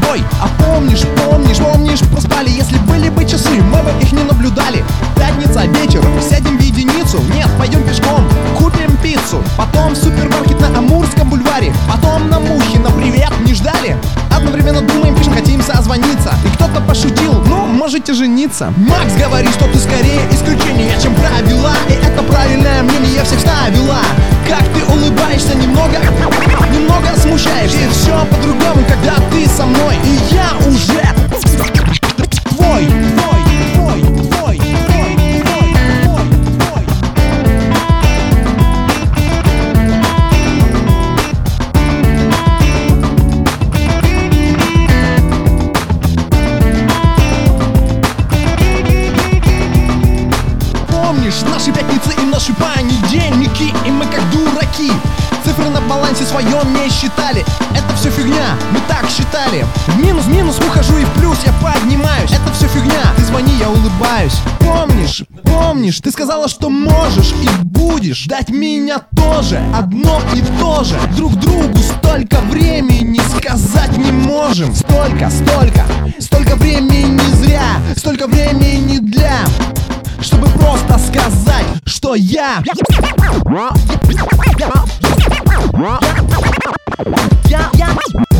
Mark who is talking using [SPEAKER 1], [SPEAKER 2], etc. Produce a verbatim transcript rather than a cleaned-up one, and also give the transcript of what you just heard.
[SPEAKER 1] тобой. А помнишь, помнишь, помнишь, проспали. Если были бы часы, мы бы их не наблюдали. Пятница, вечер, сядем в единицу. Нет, пойдем пешком, купим пиццу. Потом в супермаркет на Амурском бульваре. Потом на Мухина, привет, не ждали. Одновременно думаем, пишем, хотим созвониться. И кто-то пошутил, ну, можете жениться. Макс говорит, что ты скорее исключение, чем правила. И это правильное мнение всех ставила. Как ты улыбаешься немного, немного смущаешь. И все по-другому, когда ты со мной. И я уже твой, твой, твой, твой, твой, твой, твой, твой. Помнишь наши пятницы и наши понедельники, и мы как дураки цифры на балансе своем не считали. Это все фигня, мы так считали. В минус, минус ухожу и в плюс я поднимаюсь. Это все фигня, ты звони, я улыбаюсь. Помнишь, помнишь, ты сказала, что можешь и будешь дать меня тоже. Одно и то же, друг другу столько времени сказать не можем. Столько, столько, столько времени зря, столько времени для, чтобы просто сказать, что я Я, я, я